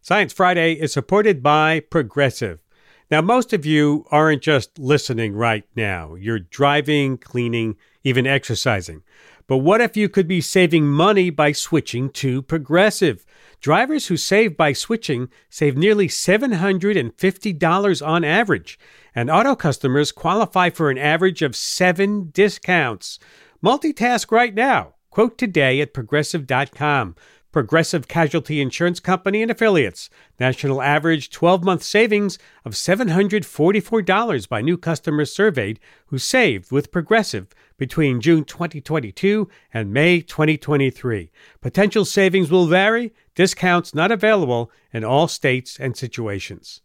Science Friday is supported by Progressive. Now, most of you aren't just listening right now. You're driving, cleaning, even exercising. But what if you could be saving money by switching to Progressive? Drivers who save by switching save nearly $750 on average. And auto customers qualify for an average of 7 discounts. Multitask right now. Quote today at Progressive.com. Progressive Casualty Insurance Company and Affiliates. National average 12-month savings of $744 by new customers surveyed who saved with Progressive between June 2022 and May 2023. Potential savings will vary. Discounts not available in all states and situations.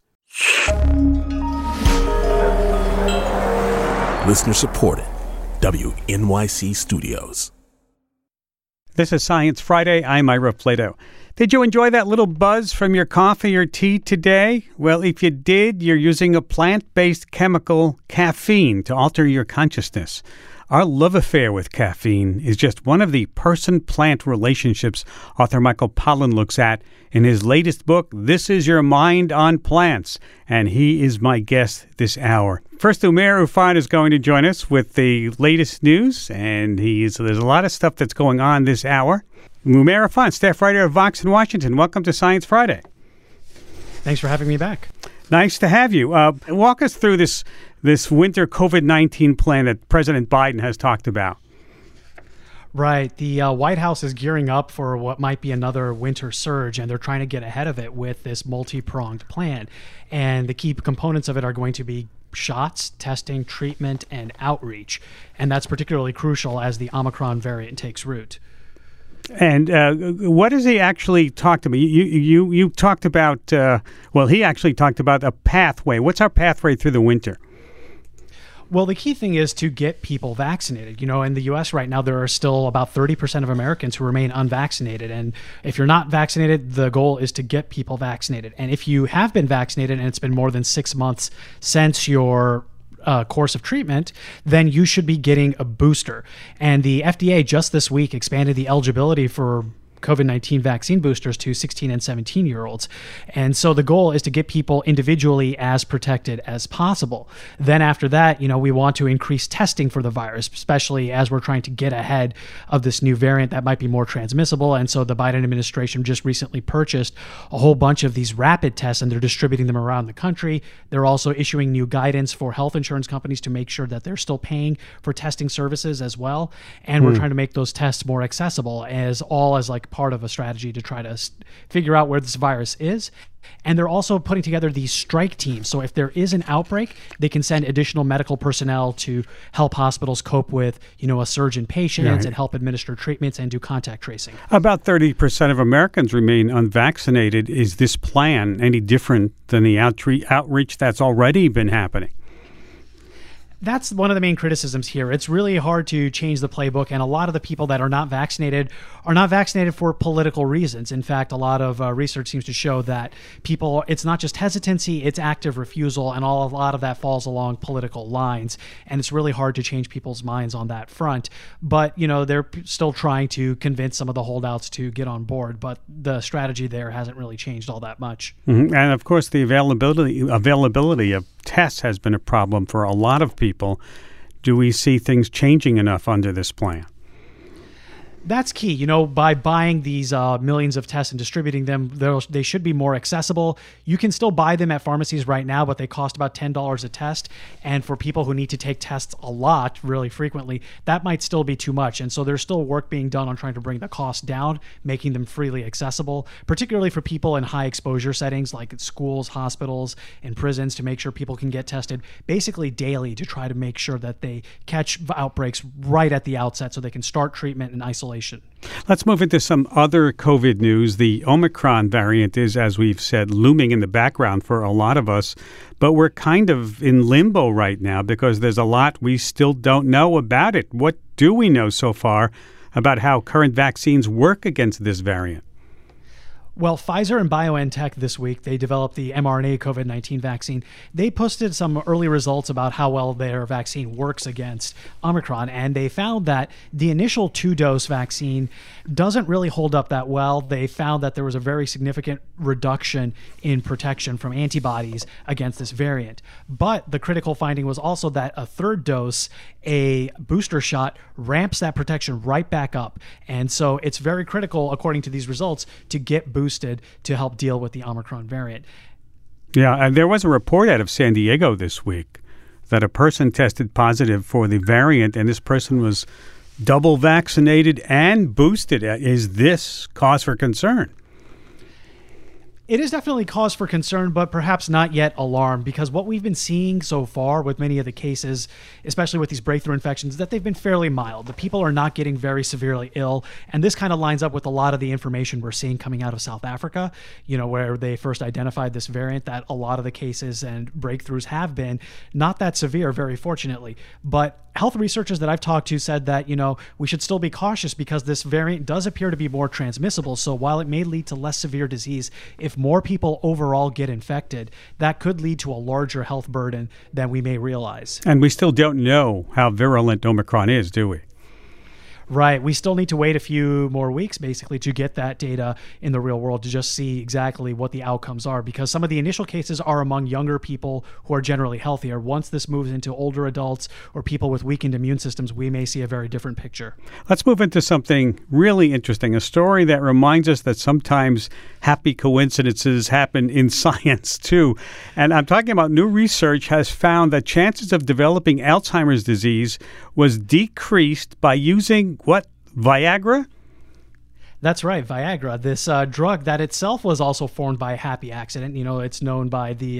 Listener supported. WNYC Studios. This is Science Friday. I'm Ira Plato. Did you enjoy that little buzz from your coffee or tea today? Well, if you did, you're using a plant-based chemical, caffeine, to alter your consciousness. Our love affair with caffeine is just one of the person-plant relationships author Michael Pollan looks at in his latest book, This Is Your Mind on Plants, and he is my guest this hour. First, Umair Ufan is going to join us with the latest news, and there's a lot of stuff that's going on this hour. Umair Ufan, staff writer of Vox in Washington. Welcome to Science Friday. Thanks for having me back. Nice to have you. Walk us through this winter COVID-19 plan that President Biden has talked about. Right. The White House is gearing up for what might be another winter surge, and they're trying to get ahead of it with this multi-pronged plan. And the key components of it are going to be shots, testing, treatment, and outreach. And that's particularly crucial as the Omicron variant takes root. And what has he actually talked about? You talked about, he actually talked about a pathway. What's our pathway through the winter? Well, the key thing is to get people vaccinated. You know, in the U.S. right now, there are still about 30% of Americans who remain unvaccinated. And if you're not vaccinated, the goal is to get people vaccinated. And if you have been vaccinated and it's been more than 6 months since your course of treatment, then you should be getting a booster. And the FDA just this week expanded the eligibility for COVID-19 vaccine boosters to 16 and 17-year-olds. And so the goal is to get people individually as protected as possible. Then after that, we want to increase testing for the virus, especially as we're trying to get ahead of this new variant that might be more transmissible. And so the Biden administration just recently purchased a whole bunch of these rapid tests, and they're distributing them around the country. They're also issuing new guidance for health insurance companies to make sure that they're still paying for testing services as well. And we're trying to make those tests more accessible as part of a strategy to try to figure out where this virus is. And they're also putting together these strike teams. So if there is an outbreak, they can send additional medical personnel to help hospitals cope with, a surge in patients and help administer treatments and do contact tracing. About 30% of Americans remain unvaccinated. Is this plan any different than the outreach that's already been happening? That's one of the main criticisms here. It's really hard to change the playbook, and a lot of the people that are not vaccinated for political reasons. In fact, a lot of research seems to show that it's not just hesitancy, it's active refusal, and a lot of that falls along political lines, and it's really hard to change people's minds on that front. But, they're still trying to convince some of the holdouts to get on board, but the strategy there hasn't really changed all that much. Mm-hmm. And, of course, the availability of tests has been a problem for a lot of people. Do we see things changing enough under this plan? That's key. By buying these millions of tests and distributing them, they should be more accessible. You can still buy them at pharmacies right now, but they cost about $10 a test. And for people who need to take tests a lot, really frequently, that might still be too much. And so there's still work being done on trying to bring the cost down, making them freely accessible, particularly for people in high exposure settings like schools, hospitals, and prisons, to make sure people can get tested basically daily to try to make sure that they catch outbreaks right at the outset so they can start treatment and isolation. Let's move into some other COVID news. The Omicron variant is, as we've said, looming in the background for a lot of us, but we're kind of in limbo right now because there's a lot we still don't know about it. What do we know so far about how current vaccines work against this variant? Well, Pfizer and BioNTech this week, they developed the mRNA COVID-19 vaccine. They posted some early results about how well their vaccine works against Omicron, and they found that the initial 2-dose vaccine doesn't really hold up that well. They found that there was a very significant reduction in protection from antibodies against this variant. But the critical finding was also that a 3rd dose, a booster shot, ramps that protection right back up. And so it's very critical, according to these results, to get boosted to help deal with the Omicron variant. Yeah, and there was a report out of San Diego this week that a person tested positive for the variant, and this person was double vaccinated and boosted. Is this cause for concern? It is definitely cause for concern, but perhaps not yet alarm, because what we've been seeing so far with many of the cases, especially with these breakthrough infections, is that they've been fairly mild. The people are not getting very severely ill, and this kind of lines up with a lot of the information we're seeing coming out of South Africa, where they first identified this variant, that a lot of the cases and breakthroughs have been not that severe, very fortunately. But health researchers that I've talked to said that, we should still be cautious because this variant does appear to be more transmissible. So while it may lead to less severe disease, if more people overall get infected, that could lead to a larger health burden than we may realize. And we still don't know how virulent Omicron is, do we? Right. We still need to wait a few more weeks, basically, to get that data in the real world to just see exactly what the outcomes are, because some of the initial cases are among younger people who are generally healthier. Once this moves into older adults or people with weakened immune systems, we may see a very different picture. Let's move into something really interesting, a story that reminds us that sometimes happy coincidences happen in science, too. And I'm talking about new research has found that chances of developing Alzheimer's disease was decreased by using what? Viagra? That's right, Viagra. This drug that itself was also formed by a happy accident. It's known by the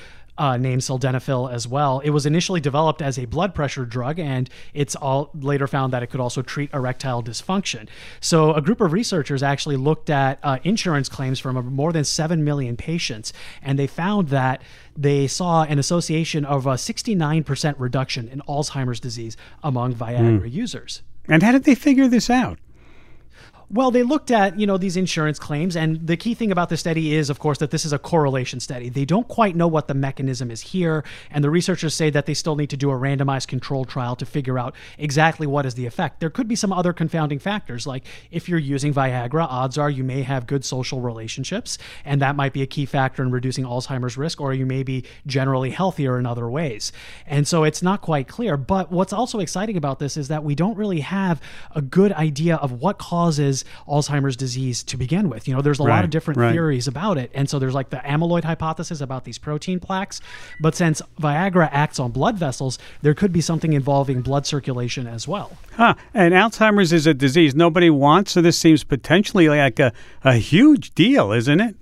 name sildenafil as well. It was initially developed as a blood pressure drug, and it's all later found that it could also treat erectile dysfunction. So a group of researchers actually looked at insurance claims from more than 7 million patients, and they found that they saw an association of a 69% reduction in Alzheimer's disease among Viagra users. And how did they figure this out? Well, they looked at, these insurance claims, and the key thing about this study is, of course, that this is a correlation study. They don't quite know what the mechanism is here, and the researchers say that they still need to do a randomized controlled trial to figure out exactly what is the effect. There could be some other confounding factors, like if you're using Viagra, odds are you may have good social relationships, and that might be a key factor in reducing Alzheimer's risk, or you may be generally healthier in other ways. And so it's not quite clear. But what's also exciting about this is that we don't really have a good idea of what causes Alzheimer's disease to begin with. There's a lot of different theories about it. And so there's like the amyloid hypothesis about these protein plaques. But since Viagra acts on blood vessels, there could be something involving blood circulation as well. And Alzheimer's is a disease nobody wants, so this seems potentially like a huge deal, isn't it?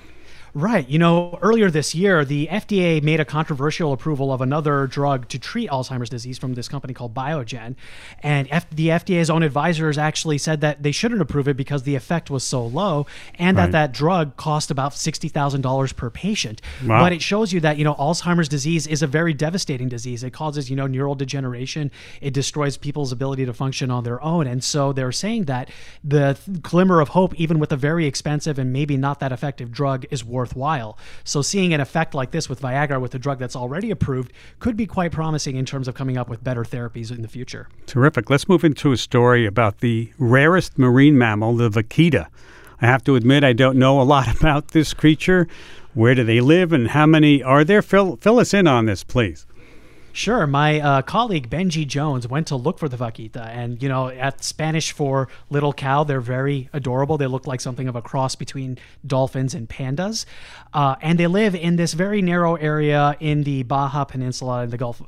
Right. Earlier this year, the FDA made a controversial approval of another drug to treat Alzheimer's disease from this company called Biogen. And the FDA's own advisors actually said that they shouldn't approve it because the effect was so low, and that drug cost about $60,000 per patient. Wow. But it shows you that, Alzheimer's disease is a very devastating disease. It causes, neural degeneration. It destroys people's ability to function on their own. And so they're saying that the glimmer of hope, even with a very expensive and maybe not that effective drug, is worthwhile. So seeing an effect like this with Viagra, with a drug that's already approved, could be quite promising in terms of coming up with better therapies in the future. Terrific. Let's move into a story about the rarest marine mammal, the vaquita. I have to admit I don't know a lot about this creature. Where do they live and how many are there? Fill us in on this, please. Sure. My colleague Benji Jones went to look for the vaquita, and at Spanish for little cow, they're very adorable. They look like something of a cross between dolphins and pandas, and they live in this very narrow area in the Baja Peninsula in the Gulf.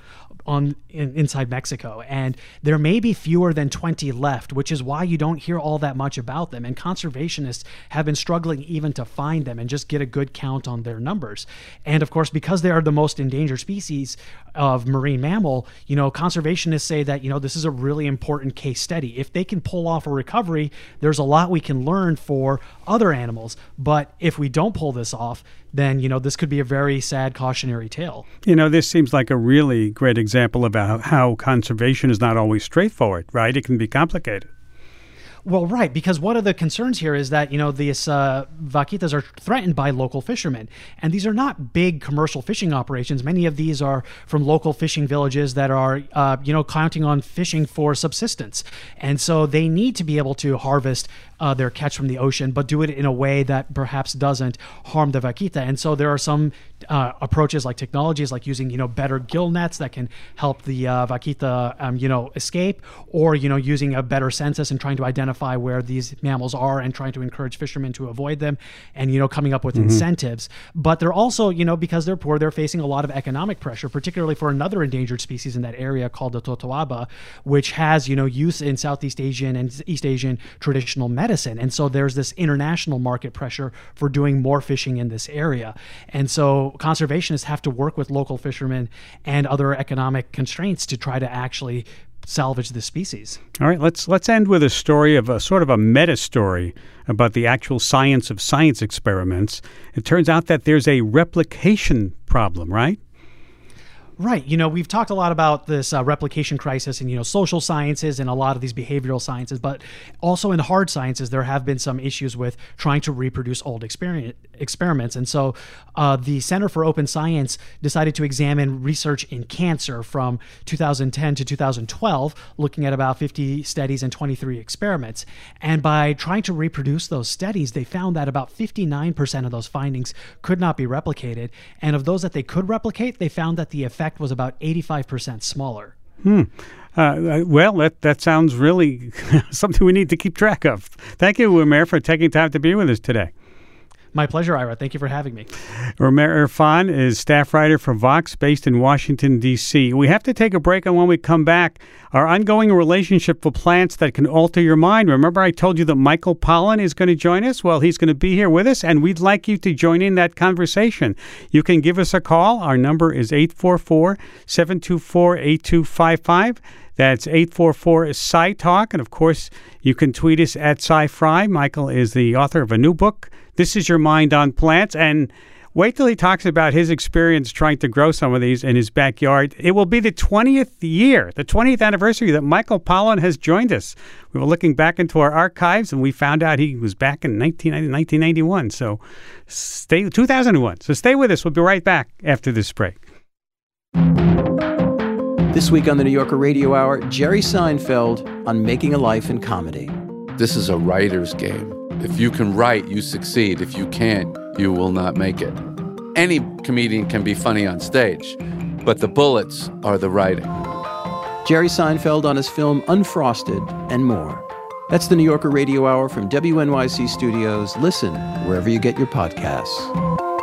Inside Mexico, and there may be fewer than 20 left, which is why you don't hear all that much about them, and conservationists have been struggling even to find them and just get a good count on their numbers. And of course, because they are the most endangered species of marine mammal, conservationists say that this is a really important case study. If they can pull off a recovery, there's a lot we can learn for other animals, but if we don't pull this off, then this could be a very sad cautionary tale. This seems like a really great example about how conservation is not always straightforward, right? It can be complicated. Well, right, because one of the concerns here is that, these vaquitas are threatened by local fishermen. And these are not big commercial fishing operations. Many of these are from local fishing villages that are, counting on fishing for subsistence. And so they need to be able to harvest their catch from the ocean, but do it in a way that perhaps doesn't harm the vaquita. And so there are some approaches like technologies like using, better gill nets that can help the vaquita, escape, or, using a better census and trying to identify where these mammals are and trying to encourage fishermen to avoid them and, coming up with incentives. But they're also, because they're poor, they're facing a lot of economic pressure, particularly for another endangered species in that area called the totoaba, which has, use in Southeast Asian and East Asian traditional medicine. And so there's this international market pressure for doing more fishing in this area. And so conservationists have to work with local fishermen and other economic constraints to try to actually salvage the species. All right, let's end with a story of a sort of a meta story about the actual science of science experiments. It turns out that there's a replication problem, right? Right. We've talked a lot about this replication crisis in, social sciences and a lot of these behavioral sciences, but also in hard sciences, there have been some issues with trying to reproduce old experiments. And so the Center for Open Science decided to examine research in cancer from 2010 to 2012, looking at about 50 studies and 23 experiments. And by trying to reproduce those studies, they found that about 59% of those findings could not be replicated. And of those that they could replicate, they found that the effect was about 85% smaller. Well, that sounds really something we need to keep track of. Thank you, Umair, for taking time to be with us today. My pleasure, Ira. Thank you for having me. Umair Irfan is staff writer for Vox, based in Washington, D.C. We have to take a break, and when we come back, our ongoing relationship with plants that can alter your mind. Remember I told you that Michael Pollan is going to join us? Well, he's going to be here with us, and we'd like you to join in that conversation. You can give us a call. Our number is 844-724-8255. That's 844-Sci-Talk. And, of course, you can tweet us at Sci-Fry. Michael is the author of a new book, This Is Your Mind on Plants. And wait till he talks about his experience trying to grow some of these in his backyard. It will be the 20th year, the 20th anniversary that Michael Pollan has joined us. We were looking back into our archives, and we found out he was back in 1991. So 2001. So stay with us. We'll be right back after this break. This week on the New Yorker Radio Hour, Jerry Seinfeld on making a life in comedy. This is a writer's game. If you can write, you succeed. If you can't, you will not make it. Any comedian can be funny on stage, but the bullets are the writing. Jerry Seinfeld on his film Unfrosted and more. That's the New Yorker Radio Hour from WNYC Studios. Listen wherever you get your podcasts.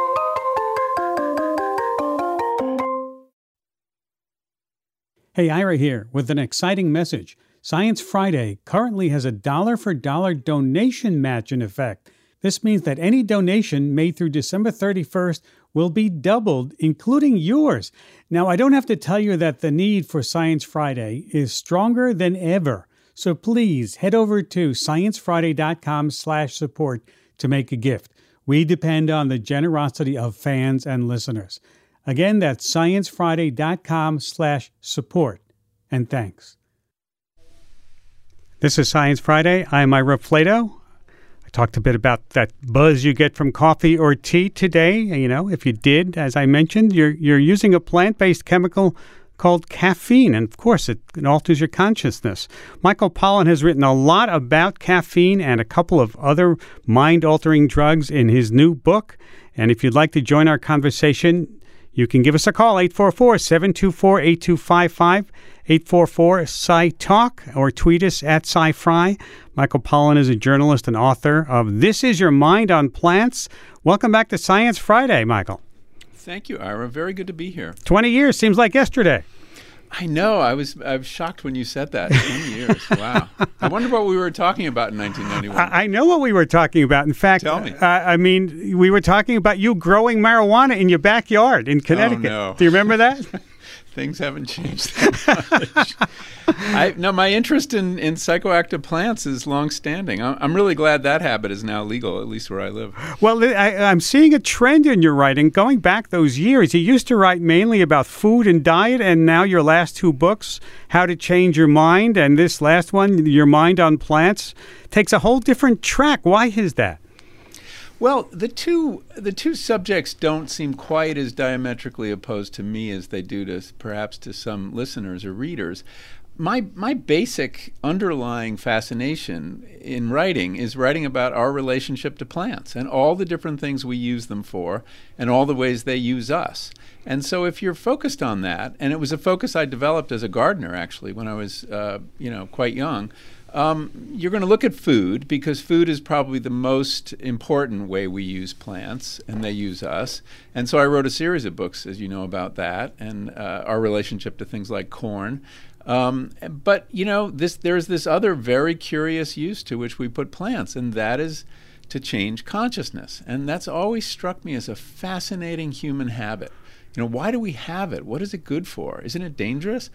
Hey, Ira here with an exciting message. Science Friday currently has a dollar-for-dollar donation match in effect. This means that any donation made through December 31st will be doubled, including yours. Now, I don't have to tell you that the need for Science Friday is stronger than ever. So please head over to sciencefriday.com/support to make a gift. We depend on the generosity of fans and listeners. Again, that's sciencefriday.com/support. And thanks. This is Science Friday. I'm Ira Flatow. I talked a bit about that buzz you get from coffee or tea today. If you did, as I mentioned, you're using a plant-based chemical called caffeine, and of course it alters your consciousness. Michael Pollan has written a lot about caffeine and a couple of other mind-altering drugs in his new book. And if you'd like to join our conversation, you can give us a call, 844-724-8255, 844-Sci-Talk, or tweet us at Sci-Fry. Michael Pollan is a journalist and author of This Is Your Mind on Plants. Welcome back to Science Friday, Michael. Thank you, Ira. Very good to be here. 20 years seems like yesterday. I know. I was shocked when you said that. 20 years. Wow. I wonder what we were talking about in 1991. I know what we were talking about. In fact, tell me. We were talking about you growing marijuana in your backyard in Connecticut. Oh, no. Do you remember that? Things haven't changed that much. No, my interest in psychoactive plants is longstanding. I'm really glad that habit is now legal, at least where I live. Well, I'm seeing a trend in your writing. Going back those years, you used to write mainly about food and diet, and now your last two books, How to Change Your Mind, and this last one, Your Mind on Plants, takes a whole different track. Why is that? Well, the two subjects don't seem quite as diametrically opposed to me as they do to perhaps to some listeners or readers. My basic underlying fascination in writing is writing about our relationship to plants and all the different things we use them for and all the ways they use us. And so if you're focused on that, and it was a focus I developed as a gardener actually when I was quite young, you're going to look at food because food is probably the most important way we use plants and they use us. And so I wrote a series of books, as you know, about that and our relationship to things like corn. But, there's this other very curious use to which we put plants, and that is to change consciousness. And that's always struck me as a fascinating human habit. Why do we have it? What is it good for? Isn't it dangerous?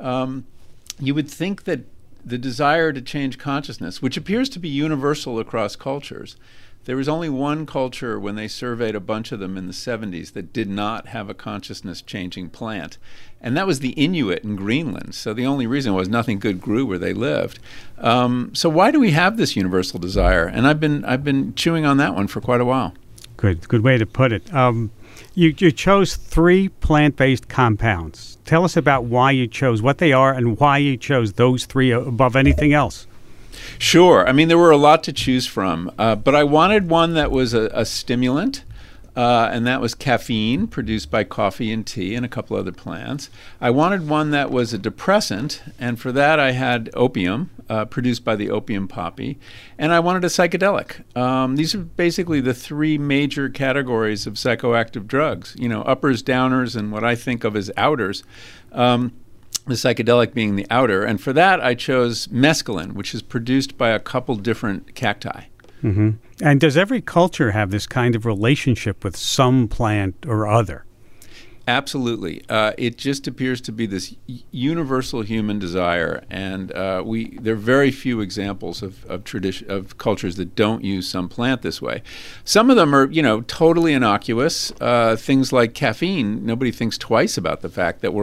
You would think that the desire to change consciousness, which appears to be universal across cultures. There was only one culture when they surveyed a bunch of them in the 70s that did not have a consciousness-changing plant, and that was the Inuit in Greenland. So the only reason was nothing good grew where they lived. So why do we have this universal desire? And I've been chewing on that one for quite a while. Good way to put it. You chose 3 plant-based compounds. Tell us about why you chose, what they are, and why you chose those 3 above anything else. Sure. I mean, there were a lot to choose from, but I wanted one that was a stimulant, and that was caffeine, produced by coffee and tea and a couple other plants. I wanted one that was a depressant, and for that I had opium, produced by the opium poppy, and I wanted a psychedelic. These are basically the 3 major categories of psychoactive drugs, uppers, downers, and what I think of as outers. The psychedelic being the outer. And for that, I chose mescaline, which is produced by a couple different cacti. Mm-hmm. And does every culture have this kind of relationship with some plant or other? Absolutely. It just appears to be this universal human desire, and there are very few examples of cultures that don't use some plant this way. Some of them are, totally innocuous. Things like caffeine. Nobody thinks twice about the fact that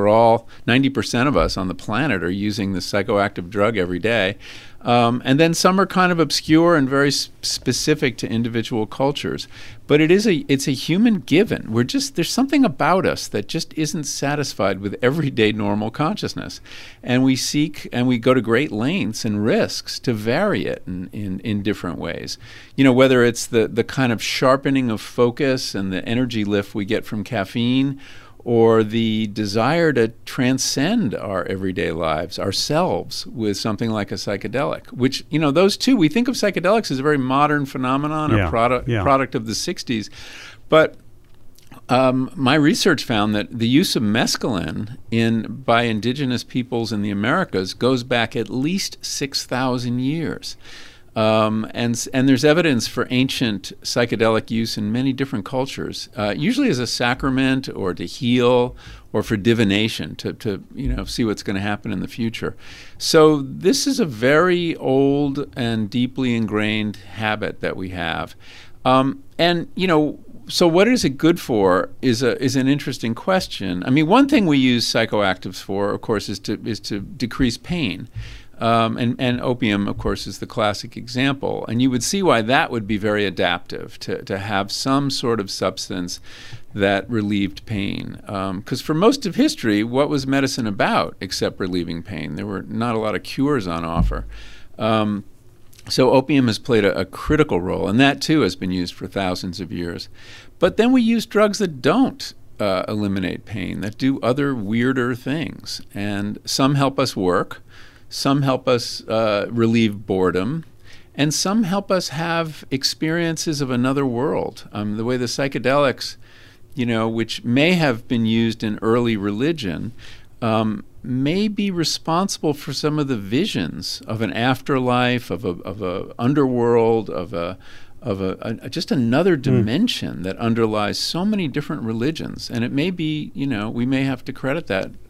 90% of us on the planet are using this psychoactive drug every day. And then some are kind of obscure and very specific to individual cultures. But it's a human given. There's something about us that just isn't satisfied with everyday normal consciousness. And we seek and we go to great lengths and risks to vary it in different ways. Whether it's the kind of sharpening of focus and the energy lift we get from caffeine, or the desire to transcend our everyday lives, ourselves, with something like a psychedelic, which, those two, we think of psychedelics as a very modern phenomenon, or product of the 60s. But my research found that the use of mescaline by indigenous peoples in the Americas goes back at least 6,000 years. And there's evidence for ancient psychedelic use in many different cultures, usually as a sacrament or to heal or for divination, to see what's going to happen in the future. So this is a very old and deeply ingrained habit that we have. So what is it good for is an interesting question. I mean, one thing we use psychoactives for, of course, is to decrease pain. And opium, of course, is the classic example. And you would see why that would be very adaptive, to have some sort of substance that relieved pain. Because for most of history, what was medicine about except relieving pain? There were not a lot of cures on offer. So opium has played a critical role, and that, too, has been used for thousands of years. But then we use drugs that don't eliminate pain, that do other weirder things. And some help us work. Some help us relieve boredom, and some help us have experiences of another world. The way the psychedelics, which may have been used in early religion, may be responsible for some of the visions of an afterlife, of a underworld, of just another dimension that underlies so many different religions. And it may be, we may have to credit that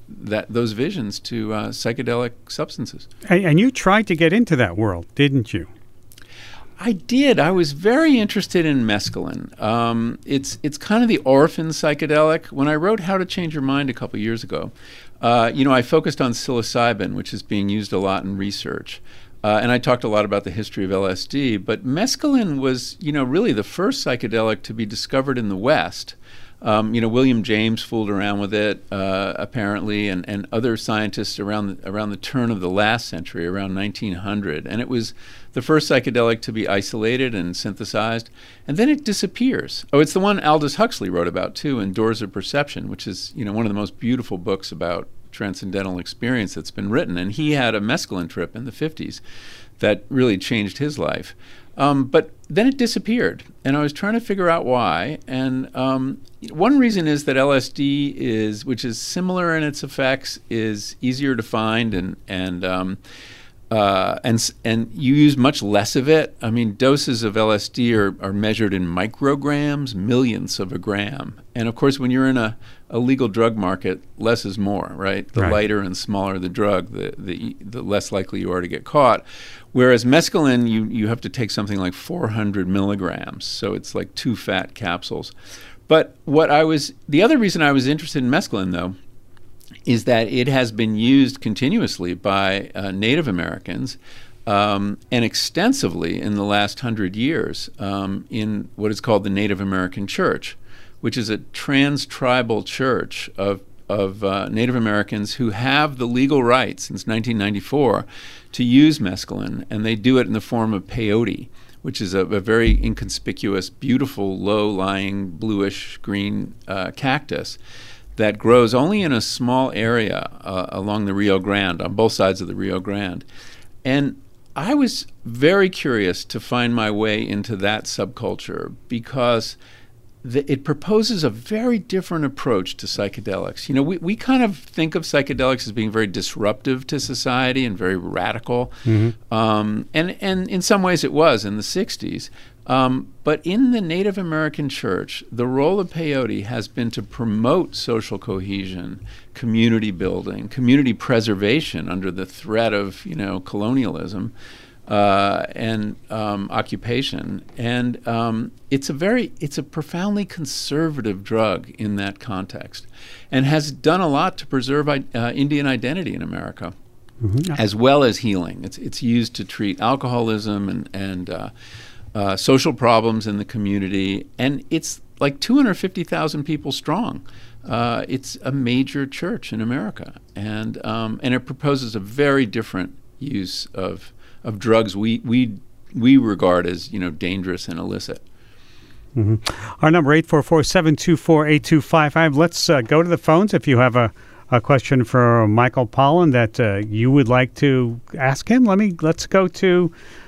those visions to psychedelic substances. And you tried to get into that world, didn't you? I did. I was very interested in mescaline. It's kind of the orphan psychedelic. When I wrote How to Change Your Mind a couple years ago, I focused on psilocybin, which is being used a lot in research. And I talked a lot about the history of LSD. But mescaline was, really the first psychedelic to be discovered in the West. William James fooled around with it, apparently, and other scientists around the turn of the last century, around 1900. And it was the first psychedelic to be isolated and synthesized. And then it disappears. Oh, it's the one Aldous Huxley wrote about, too, in Doors of Perception, which is, one of the most beautiful books about transcendental experience that's been written. And he had a mescaline trip in the 50s that really changed his life. But then it disappeared, and I was trying to figure out why. And one reason is that LSD which is similar in its effects, is easier to find, and you use much less of it. I mean, doses of LSD are measured in micrograms, millionths of a gram. And of course, when you're in a legal drug market, less is more, right? The lighter and smaller the drug, the less likely you are to get caught. Whereas mescaline, you have to take something like 400 milligrams, so it's like 2 fat capsules. But the other reason I was interested in mescaline, though, is that it has been used continuously by Native Americans and extensively in the last 100 years in what is called the Native American Church, which is a trans-tribal church of Native Americans who have the legal right since 1994 to use mescaline, and they do it in the form of peyote, which is a very inconspicuous, beautiful, low-lying, bluish-green cactus that grows only in a small area along the Rio Grande, on both sides of the Rio Grande. And I was very curious to find my way into that subculture because it proposes a very different approach to psychedelics. We kind of think of psychedelics as being very disruptive to society and very radical. Mm-hmm. And in some ways it was in the 60s. But in the Native American church, the role of peyote has been to promote social cohesion, community building, community preservation under the threat of, colonialism and occupation. And it's a profoundly conservative drug in that context, and has done a lot to preserve Indian identity in America, mm-hmm. as well as healing. It's used to treat alcoholism and social problems in the community, and it's like 250,000 people strong. It's a major church in America, and it proposes a very different use of drugs we regard as dangerous and illicit. Mm-hmm. Our number 844-724-8255. Let's go to the phones if you have a question for Michael Pollan that you would like to ask him. Let's go to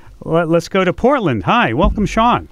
Portland. Hi, welcome, Sean.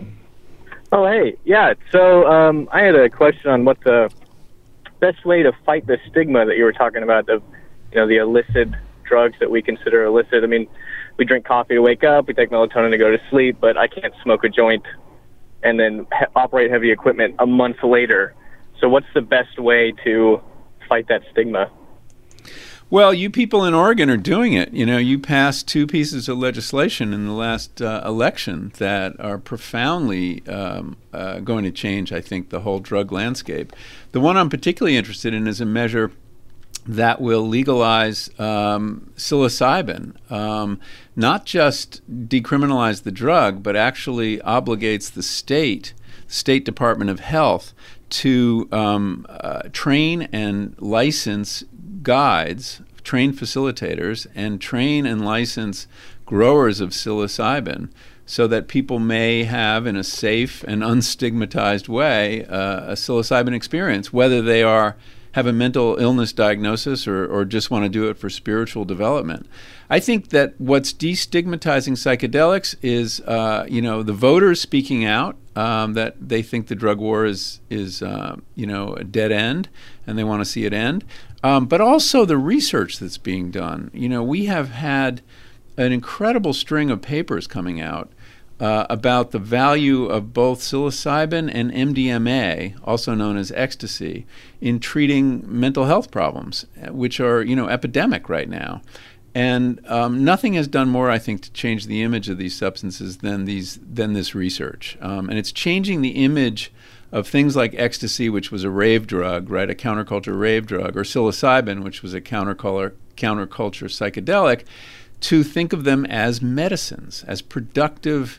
Oh, hey, yeah. So I had a question on what the best way to fight the stigma that you were talking about of, the illicit drugs that we consider illicit. I mean, we drink coffee to wake up, we take melatonin to go to sleep, but I can't smoke a joint and then operate heavy equipment a month later. So what's the best way to fight that stigma? Well, you people in Oregon are doing it. You passed 2 pieces of legislation in the last election that are profoundly going to change, I think, the whole drug landscape. The one I'm particularly interested in is a measure that will legalize psilocybin, not just decriminalize the drug, but actually obligates the State Department of Health to train and license guides, train facilitators, and train and license growers of psilocybin so that people may have, in a safe and unstigmatized way, a psilocybin experience, whether they have a mental illness diagnosis or just want to do it for spiritual development. I think that what's destigmatizing psychedelics is, the voters speaking out that they think the drug war is a dead end and they want to see it end. But also the research that's being done. We have had an incredible string of papers coming out about the value of both psilocybin and MDMA, also known as ecstasy, in treating mental health problems, which are, epidemic right now. And nothing has done more, I think, to change the image of these substances than this research. And it's changing the image of things like ecstasy, which was a rave drug, right, a counterculture rave drug, or psilocybin, which was a counterculture psychedelic, to think of them as medicines, as productive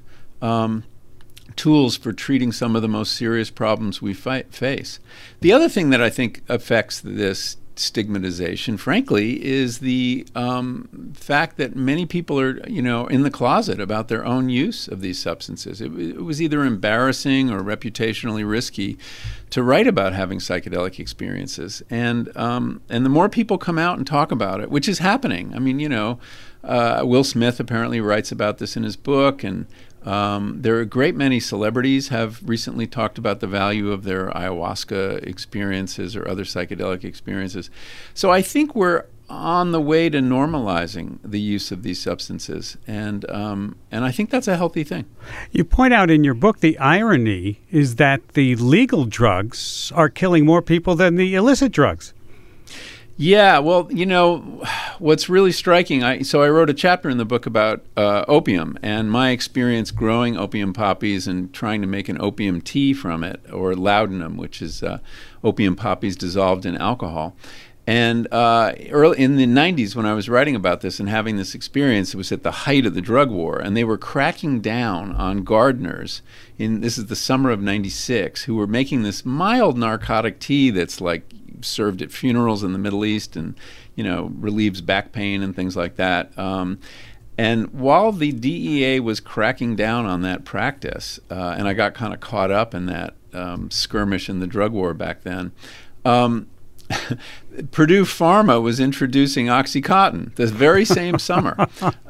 tools for treating some of the most serious problems we face. The other thing that I think affects this stigmatization, frankly, is the fact that many people are, in the closet about their own use of these substances. It was either embarrassing or reputationally risky to write about having psychedelic experiences. And the more people come out and talk about it, which is happening. I mean, Will Smith apparently writes about this in his book, and there are a great many celebrities have recently talked about the value of their ayahuasca experiences or other psychedelic experiences. So I think we're on the way to normalizing the use of these substances, and I think that's a healthy thing. You point out in your book the irony is that the legal drugs are killing more people than the illicit drugs. Yeah, well, what's really striking, I wrote a chapter in the book about opium and my experience growing opium poppies and trying to make an opium tea from it, or laudanum, which is opium poppies dissolved in alcohol. And early in the 90s, when I was writing about this and having this experience, it was at the height of the drug war, and they were cracking down on gardeners. This is the summer of '96, who were making this mild narcotic tea that's like served at funerals in the Middle East, and relieves back pain and things like that. And while the DEA was cracking down on that practice, and I got kind of caught up in that skirmish in the drug war back then, Purdue Pharma was introducing OxyContin this very same summer.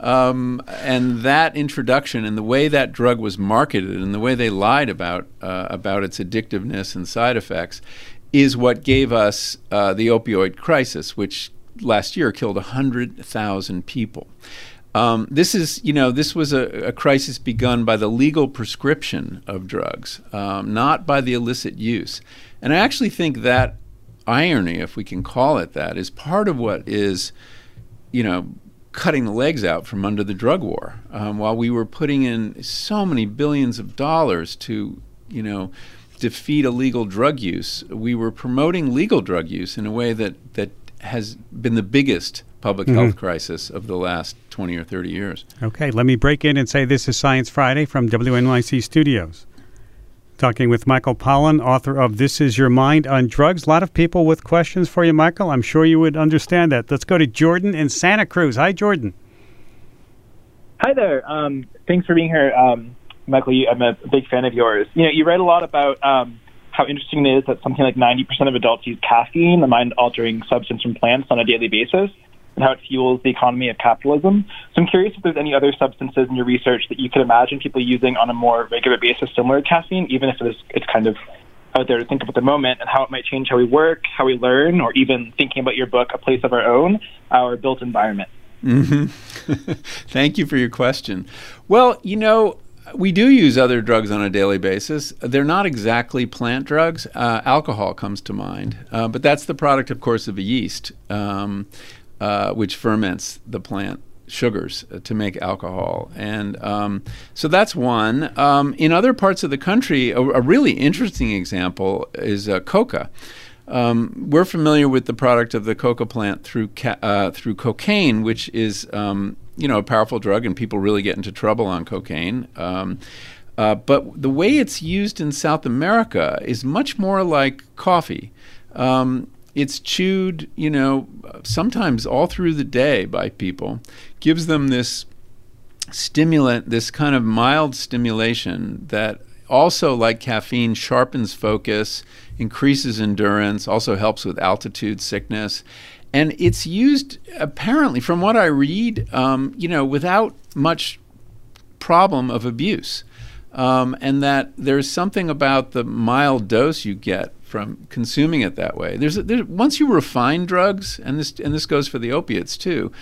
And that introduction and the way that drug was marketed and the way they lied about its addictiveness and side effects is what gave us the opioid crisis, which last year killed 100,000 people. This was a crisis begun by the legal prescription of drugs, not by the illicit use. And I actually think that irony, if we can call it that, is part of what is, cutting the legs out from under the drug war. While we were putting in so many billions of dollars to, defeat illegal drug use, we were promoting legal drug use in a way that has been the biggest public health crisis of the last 20 or 30 years. Okay, let me break in and say this is Science Friday from WNYC Studios. Talking with Michael Pollan, author of This Is Your Mind on Drugs. A lot of people with questions for you, Michael. I'm sure you would understand that. Let's go to Jordan in Santa Cruz. Hi, Jordan. Hi there. Thanks for being here. Michael, I'm a big fan of yours. You write a lot about how interesting it is that something like 90% of adults use caffeine, the mind-altering substance from plants, on a daily basis, and how it fuels the economy of capitalism. So I'm curious if there's any other substances in your research that you could imagine people using on a more regular basis similar to caffeine, even if it's kind of out there to think of at the moment, and how it might change how we work, how we learn, or even thinking about your book, A Place of Our Own, our built environment. Mm-hmm. Thank you for your question. Well, we do use other drugs on a daily basis. They're not exactly plant drugs. Alcohol comes to mind, but that's the product, of course, of a yeast, which ferments the plant sugars to make alcohol. And so that's one. In other parts of the country, a really interesting example is coca. We're familiar with the product of the coca plant through cocaine, which is a powerful drug, and people really get into trouble on cocaine. But the way it's used in South America is much more like coffee. It's chewed, sometimes all through the day by people, gives them this stimulant, this kind of mild stimulation that also, like caffeine, sharpens focus, increases endurance, also helps with altitude sickness. And it's used, apparently, from what I read, without much problem of abuse. And that there's something about the mild dose you get from consuming it that way. Once you refine drugs, and this goes for the opiates too,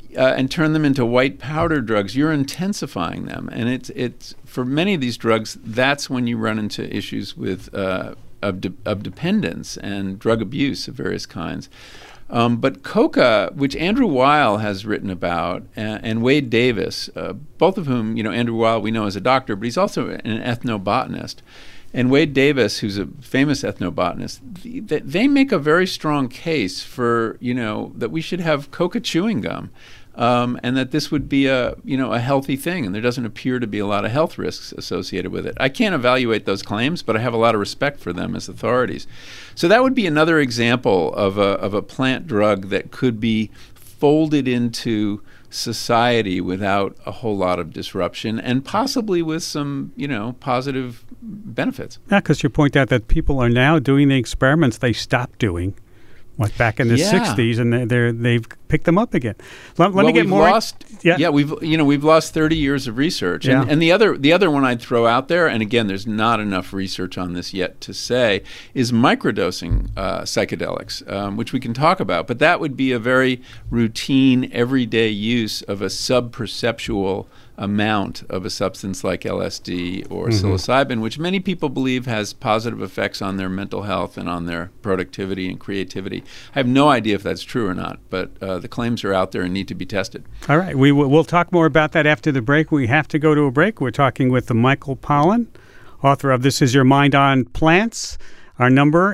and turn them into white powder drugs, you're intensifying them. And it's for many of these drugs, that's when you run into issues with of dependence and drug abuse of various kinds. But coca, which Andrew Weil has written about, and Wade Davis, both of whom, Andrew Weil we know as a doctor, but he's also an ethnobotanist. And Wade Davis, who's a famous ethnobotanist, they make a very strong case for, that we should have coca chewing gum. And that this would be a healthy thing, and there doesn't appear to be a lot of health risks associated with it. I can't evaluate those claims, but I have a lot of respect for them as authorities. So that would be another example of a plant drug that could be folded into society without a whole lot of disruption, and possibly with some positive benefits. Yeah, because you point out that people are now doing the experiments they stopped doing. Back in the 60s, and they've picked them up again. Let me get more. We've lost 30 years of research, and the other one I'd throw out there, and again, there's not enough research on this yet to say, is microdosing psychedelics, which we can talk about, but that would be a very routine, everyday use of a subperceptual amount of a substance like LSD or psilocybin, which many people believe has positive effects on their mental health and on their productivity and creativity. I have no idea if that's true or not, but the claims are out there and need to be tested. All right. We'll talk more about that after the break. We have to go to a break. We're talking with Michael Pollan, author of This Is Your Mind on Plants. Our number,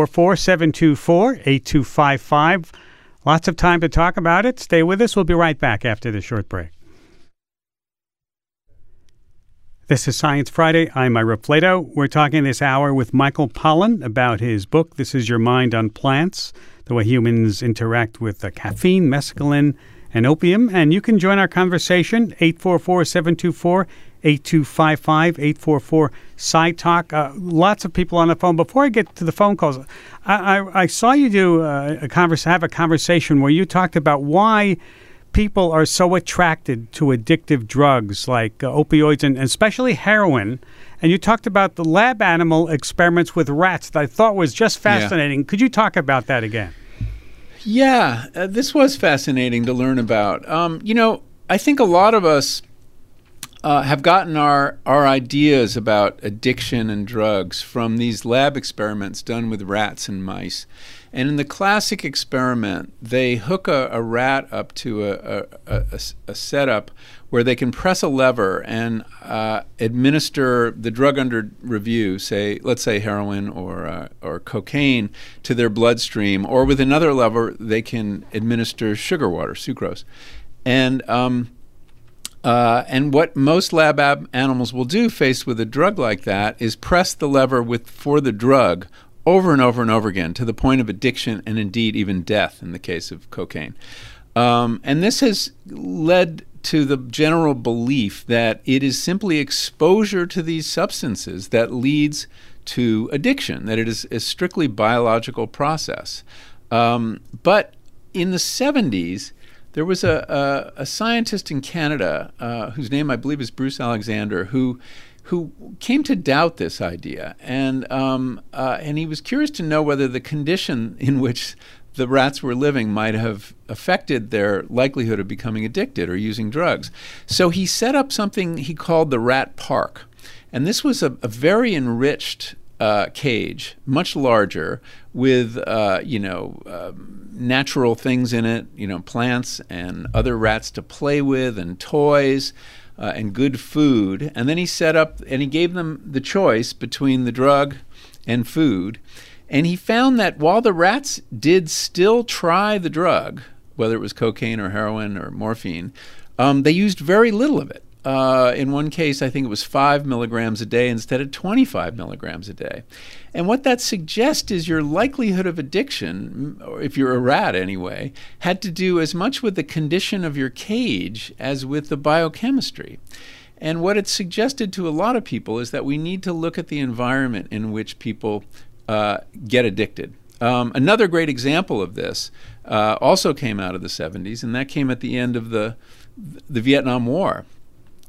844-724-8255. Lots of time to talk about it. Stay with us. We'll be right back after the short break. This is Science Friday. I'm Ira Flatow. We're talking this hour with Michael Pollan about his book, This Is Your Mind on Plants, the way humans interact with caffeine, mescaline, and opium. And you can join our conversation, 844-724-8255, 844-SciTalk. Lots of people on the phone. Before I get to the phone calls, I saw you do have a conversation where you talked about why people are so attracted to addictive drugs like opioids and especially heroin. And you talked about the lab animal experiments with rats that I thought was just fascinating. Yeah. Could you talk about that again? Yeah, this was fascinating to learn about. I think a lot of us have gotten our ideas about addiction and drugs from these lab experiments done with rats and mice. And in the classic experiment, they hook a rat up to a setup where they can press a lever and administer the drug under review, let's say heroin or cocaine, to their bloodstream, or with another lever they can administer sugar water, sucrose, and what most lab animals will do, faced with a drug like that, is press the lever for the drug over and over and over again, to the point of addiction and indeed even death in the case of cocaine. And this has led to the general belief that it is simply exposure to these substances that leads to addiction, that it is a strictly biological process. But in the 70s, there was a scientist in Canada whose name I believe is Bruce Alexander, who came to doubt this idea, and he was curious to know whether the condition in which the rats were living might have affected their likelihood of becoming addicted or using drugs. So he set up something he called the Rat Park, and this was a very enriched cage, much larger, with natural things in it, plants and other rats to play with and toys. And good food. And then he set up, and he gave them the choice between the drug and food. And he found that while the rats did still try the drug, whether it was cocaine or heroin or morphine, they used very little of it. In one case, I think it was 5 milligrams a day instead of 25 milligrams a day. And what that suggests is your likelihood of addiction, or if you're a rat anyway, had to do as much with the condition of your cage as with the biochemistry. And what it suggested to a lot of people is that we need to look at the environment in which people get addicted. Another great example of this also came out of the 70s, and that came at the end of the Vietnam War.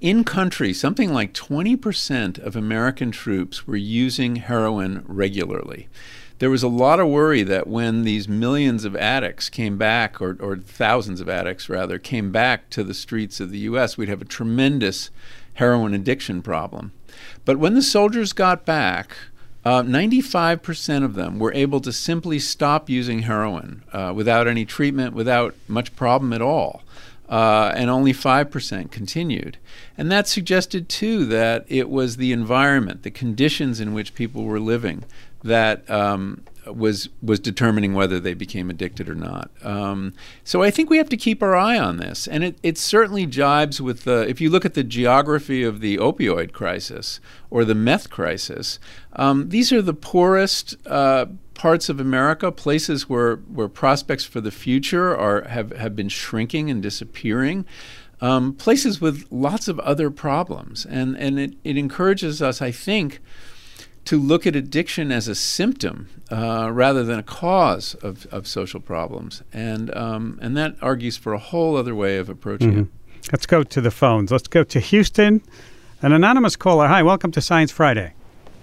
in country, something like 20% of American troops were using heroin regularly. There was a lot of worry that when these millions of addicts came back, or thousands of addicts rather, came back to the streets of the U.S., we'd have a tremendous heroin addiction problem. But when the soldiers got back, 95% of them were able to simply stop using heroin without any treatment, without much problem at all. And only 5% continued. And that suggested, too, that it was the environment, the conditions in which people were living, that was determining whether they became addicted or not. So I think we have to keep our eye on this. And it certainly jibes with if you look at the geography of the opioid crisis or the meth crisis, these are the poorest parts of America, places where prospects for the future have been shrinking and disappearing, places with lots of other problems. And it encourages us, I think, to look at addiction as a symptom rather than a cause of social problems. And that argues for a whole other way of approaching it. Let's go to the phones. Let's go to Houston. An anonymous caller. Hi, welcome to Science Friday.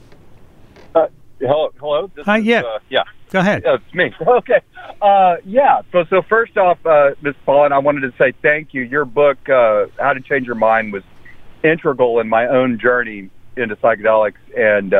Hello. Hi, yeah. Go ahead. It's me. Okay. So first off, Ms. Paulin, I wanted to say thank you. Your book, How to Change Your Mind, was integral in my own journey into psychedelics and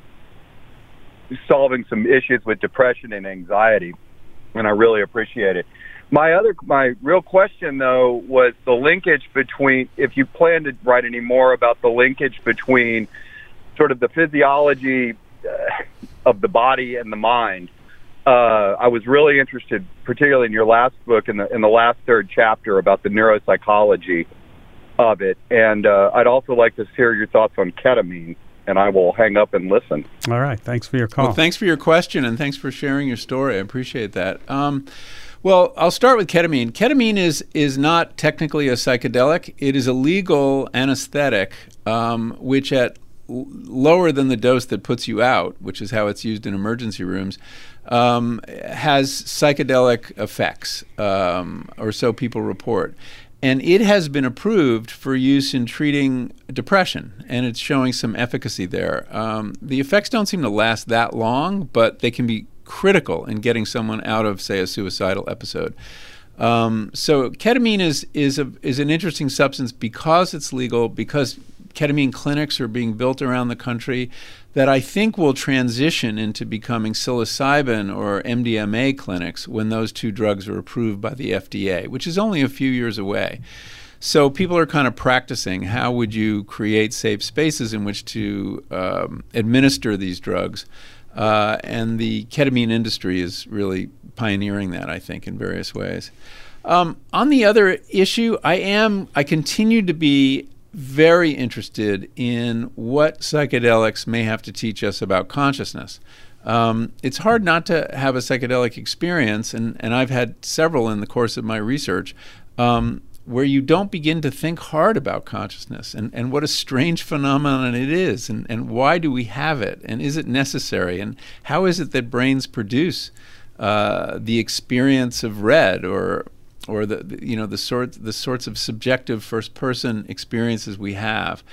solving some issues with depression and anxiety, and I really appreciate it. My real question, though, was the linkage between, if you plan to write any more about the linkage between sort of the physiology of the body and the mind. I was really interested, particularly in your last book, in the last third chapter, about the neuropsychology of it. And I'd also like to hear your thoughts on ketamine, and I will hang up and listen. All right. Thanks for your call. Well, thanks for your question, and thanks for sharing your story. I appreciate that. Well, I'll start with ketamine. Ketamine is not technically a psychedelic. It is a legal anesthetic, which at lower than the dose that puts you out, which is how it's used in emergency rooms, has psychedelic effects, or so people report. And it has been approved for use in treating depression, and it's showing some efficacy there. The effects don't seem to last that long, but they can be critical in getting someone out of, say, a suicidal episode. So ketamine is an interesting substance because it's legal, because ketamine clinics are being built around the country that I think will transition into becoming psilocybin or MDMA clinics when those two drugs are approved by the FDA, which is only a few years away. So people are kind of practicing how would you create safe spaces in which to administer these drugs. And the ketamine industry is really pioneering that, I think, in various ways. On the other issue, I continue to be very interested in what psychedelics may have to teach us about consciousness. It's hard not to have a psychedelic experience, and I've had several in the course of my research, where you don't begin to think hard about consciousness and what a strange phenomenon it is, and why do we have it, and is it necessary, and how is it that brains produce the experience of red or the sorts of subjective first-person experiences we have.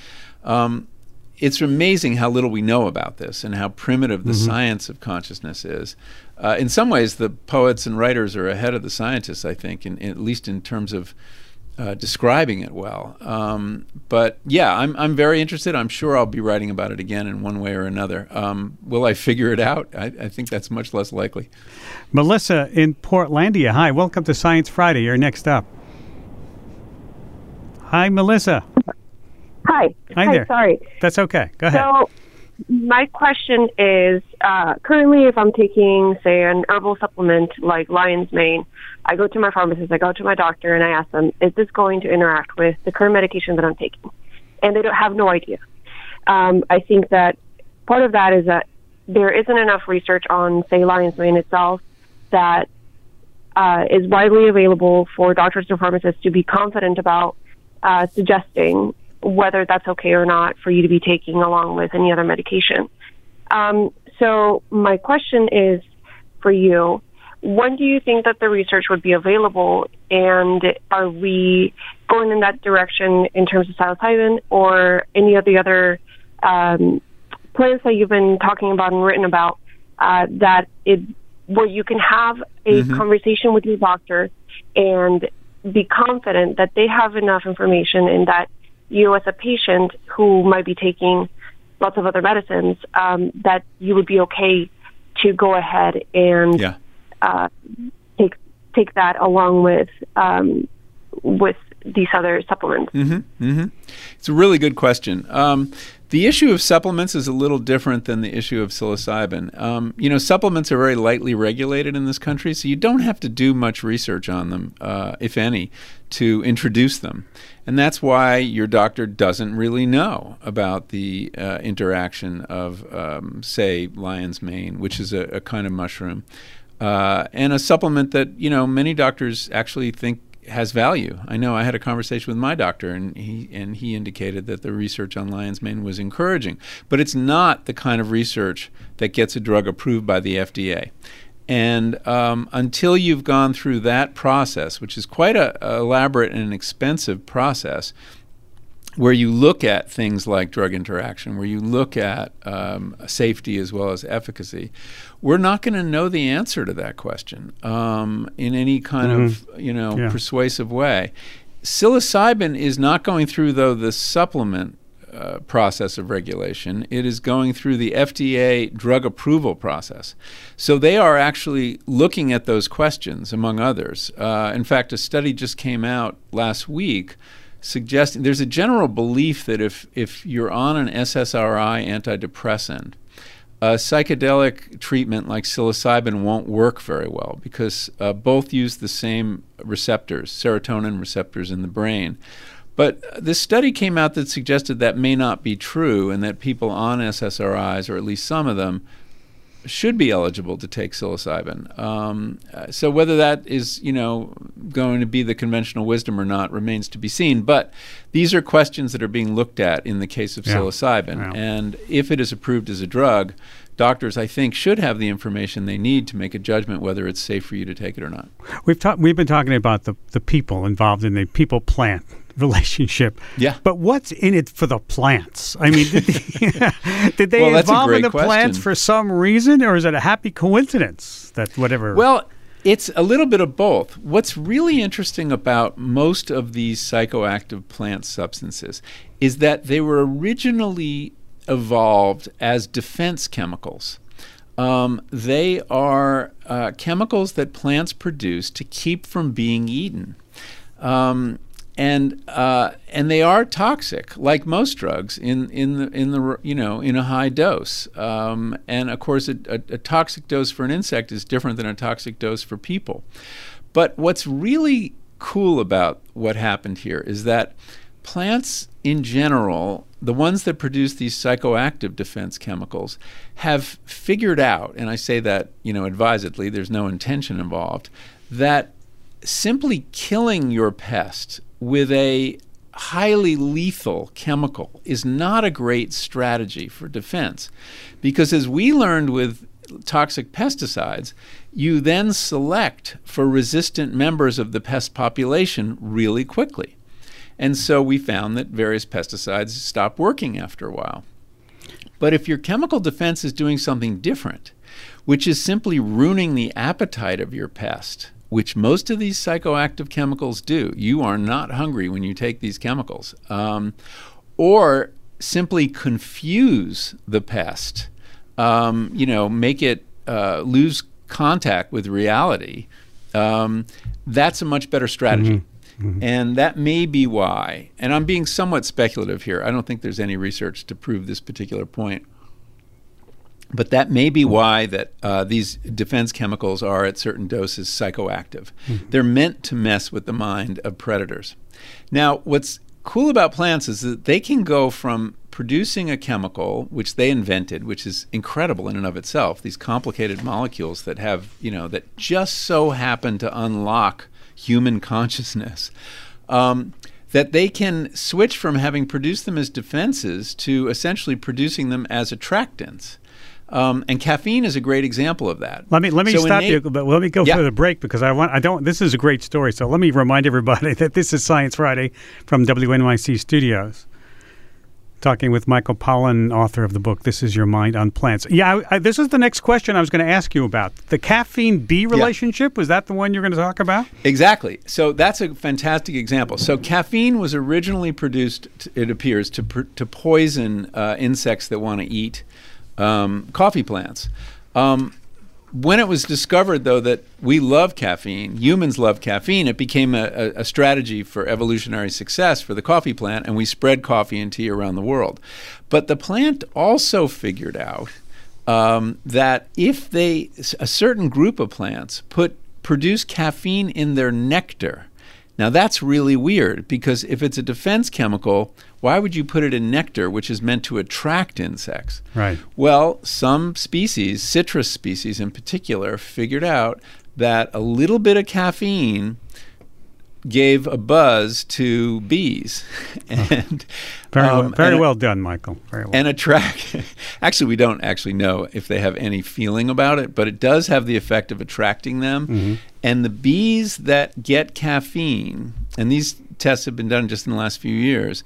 It's amazing how little we know about this and how primitive the science of consciousness is. In some ways, the poets and writers are ahead of the scientists, I think, at least in terms of describing it well. But yeah, I'm very interested. I'm sure I'll be writing about it again in one way or another. Will I figure it out? I think that's much less likely. Melissa in Portlandia. Hi, welcome to Science Friday. You're next up. Hi, Melissa. Hi there. Sorry. That's okay. Go ahead. So my question is, currently if I'm taking, say, an herbal supplement like lion's mane, I go to my pharmacist, I go to my doctor, and I ask them, is this going to interact with the current medication that I'm taking? And they don't have no idea. I think that part of that is that there isn't enough research on, say, lion's mane itself that is widely available for doctors and pharmacists to be confident about suggesting whether that's okay or not for you to be taking along with any other medication. So my question is for you, when do you think that the research would be available? And are we going in that direction in terms of psilocybin or any of the other plants that you've been talking about and written about, where you can have a conversation with your doctor and be confident that they have enough information and that you as a patient who might be taking lots of other medicines, that you would be okay to go ahead and take that along with these other supplements? It's a really good question. The issue of supplements is a little different than the issue of psilocybin. Supplements are very lightly regulated in this country, so you don't have to do much research on them, if any, to introduce them. And that's why your doctor doesn't really know about the interaction of, say, lion's mane, which is a kind of mushroom, and a supplement that, many doctors actually think has value. I know I had a conversation with my doctor, and he indicated that the research on lion's mane was encouraging, but it's not the kind of research that gets a drug approved by the FDA. And until you've gone through that process, which is quite a elaborate and expensive process, where you look at things like drug interaction, where you look at safety as well as efficacy, we're not going to know the answer to that question in any kind of persuasive way. Psilocybin is not going through, though, the supplement process of regulation. It is going through the FDA drug approval process. So they are actually looking at those questions, among others. In fact, a study just came out last week suggesting there's a general belief that if you're on an SSRI antidepressant, a psychedelic treatment like psilocybin won't work very well because both use the same receptors, serotonin receptors in the brain. But this study came out that suggested that may not be true and that people on SSRIs, or at least some of them, should be eligible to take psilocybin. So whether that is, going to be the conventional wisdom or not remains to be seen. But these are questions that are being looked at in the case of psilocybin. And if it is approved as a drug, doctors, I think, should have the information they need to make a judgment whether it's safe for you to take it or not. We've been talking about the people involved in the people-plant relationship. Yeah. But what's in it for the plants? I mean, did they evolve in the plants for some reason, or is it a happy coincidence that whatever? Well, it's a little bit of both. What's really interesting about most of these psychoactive plant substances is that they were originally evolved as defense chemicals. They are chemicals that plants produce to keep from being eaten. And they are toxic, like most drugs, in a high dose. And of course, a toxic dose for an insect is different than a toxic dose for people. But what's really cool about what happened here is that plants in general, the ones that produce these psychoactive defense chemicals, have figured out, and I say that advisedly, there's no intention involved, that simply killing your pest with a highly lethal chemical is not a great strategy for defense. Because as we learned with toxic pesticides, you then select for resistant members of the pest population really quickly. And so we found that various pesticides stop working after a while. But if your chemical defense is doing something different, which is simply ruining the appetite of your pest, which most of these psychoactive chemicals do. You are not hungry when you take these chemicals. Or simply confuse the pest, make it lose contact with reality. That's a much better strategy. And that may be why, and I'm being somewhat speculative here. I don't think there's any research to prove this particular point. But that may be why that these defense chemicals are at certain doses psychoactive. They're meant to mess with the mind of predators. Now, what's cool about plants is that they can go from producing a chemical, which they invented, which is incredible in and of itself, these complicated molecules that have, that just so happen to unlock human consciousness, that they can switch from having produced them as defenses to essentially producing them as attractants. And caffeine is a great example of that. Let me stop you, but let me go for the break because this is a great story. So let me remind everybody that this is Science Friday from WNYC Studios. Talking with Michael Pollan, author of the book, This Is Your Mind on Plants. Yeah, this is the next question I was going to ask you about. The caffeine-bee relationship, was that the one you're going to talk about? Exactly. So that's a fantastic example. So caffeine was originally produced, it appears, to poison insects that want to eat coffee plants. When it was discovered, though, that we love caffeine, humans love caffeine, it became a strategy for evolutionary success for the coffee plant, and we spread coffee and tea around the world. But the plant also figured out that if a certain group of plants produce caffeine in their nectar. Now, that's really weird because if it's a defense chemical, why would you put it in nectar, which is meant to attract insects? Right. Well, some species, citrus species in particular, figured out that a little bit of caffeine gave a buzz to bees. And very well done, Michael. Very well. And attract. Actually, we don't actually know if they have any feeling about it, but it does have the effect of attracting them. Mm-hmm. And the bees that get caffeine, and these tests have been done just in the last few years,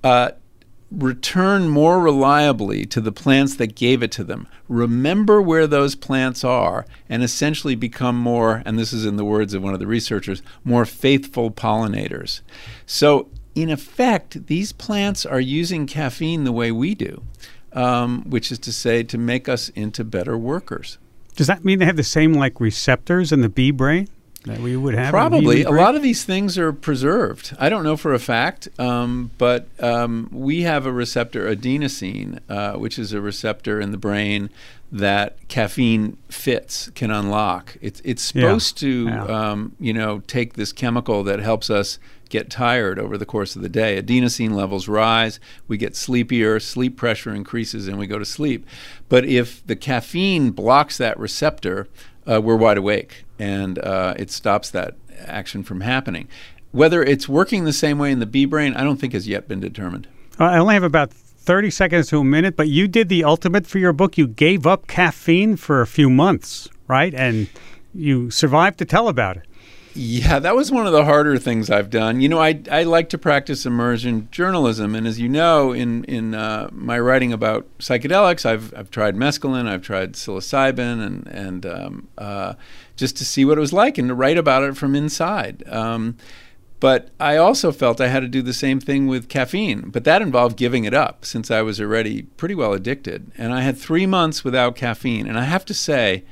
return more reliably to the plants that gave it to them, remember where those plants are, and essentially become more, and this is in the words of one of the researchers, more faithful pollinators. So in effect, these plants are using caffeine the way we do, which is to say to make us into better workers. Does that mean they have the same receptors in the bee brain that we would have? Probably. A lot of these things are preserved. I don't know for a fact, but we have a receptor, adenosine, which is a receptor in the brain that caffeine can unlock. It's supposed to take this chemical that helps us get tired over the course of the day. Adenosine levels rise, we get sleepier, sleep pressure increases, and we go to sleep. But if the caffeine blocks that receptor, we're wide awake, and it stops that action from happening. Whether it's working the same way in the bee brain, I don't think has yet been determined. I only have about 30 seconds to a minute, but you did the ultimate for your book. You gave up caffeine for a few months, right? And you survived to tell about it. Yeah, that was one of the harder things I've done. I like to practice immersion journalism, and as you know, in my writing about psychedelics, I've tried mescaline, I've tried psilocybin, and just to see what it was like and to write about it from inside. But I also felt I had to do the same thing with caffeine, but that involved giving it up since I was already pretty well addicted. And I had 3 months without caffeine, and I have to say,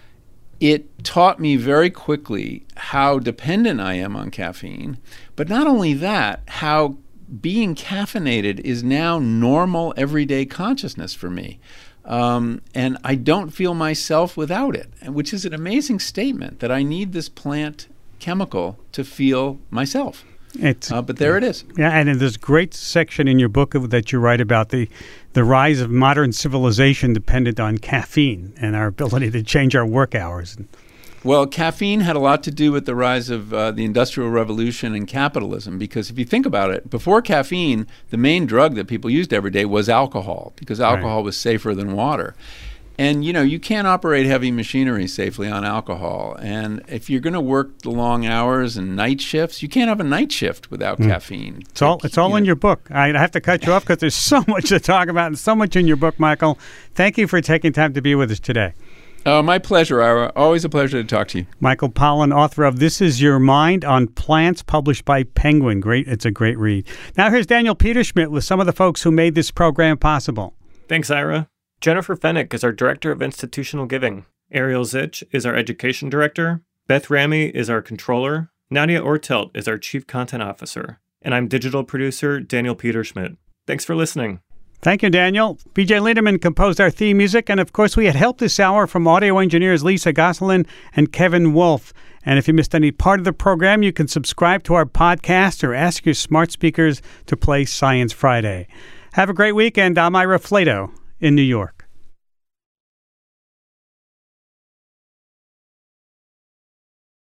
it taught me very quickly how dependent I am on caffeine, but not only that, how being caffeinated is now normal everyday consciousness for me. And I don't feel myself without it, which is an amazing statement that I need this plant chemical to feel myself. But there it is. Yeah, and there's a great section in your book that you write about the rise of modern civilization dependent on caffeine and our ability to change our work hours. Well, caffeine had a lot to do with the rise of the Industrial Revolution and capitalism, because if you think about it, before caffeine, the main drug that people used every day was alcohol, because alcohol was safer than water. And, you can't operate heavy machinery safely on alcohol. And if you're going to work the long hours and night shifts, you can't have a night shift without caffeine. It's all in your book. I have to cut you off because there's so much to talk about and so much in your book, Michael. Thank you for taking time to be with us today. My pleasure, Ira. Always a pleasure to talk to you. Michael Pollan, author of This Is Your Mind on Plants, published by Penguin. It's a great read. Now here's Daniel Peterschmidt with some of the folks who made this program possible. Thanks, Ira. Jennifer Fennick is our Director of Institutional Giving. Ariel Zich is our Education Director. Beth Ramy is our Controller. Nadia Ortelt is our Chief Content Officer. And I'm Digital Producer Daniel Peterschmidt. Thanks for listening. Thank you, Daniel. BJ Lindemann composed our theme music. And, of course, we had help this hour from audio engineers Lisa Gosselin and Kevin Wolf. And if you missed any part of the program, you can subscribe to our podcast or ask your smart speakers to play Science Friday. Have a great weekend. I'm Ira Flato in New York.